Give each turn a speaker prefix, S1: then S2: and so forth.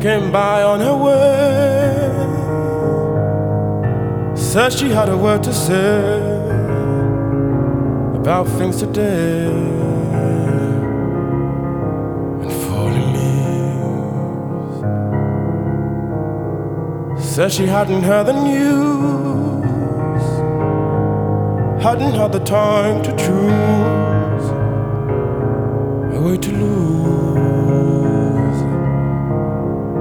S1: came by on her way. Said she had a word to say about things today and falling leaves. Said she hadn't heard the news, hadn't had the time to choose a way to lose.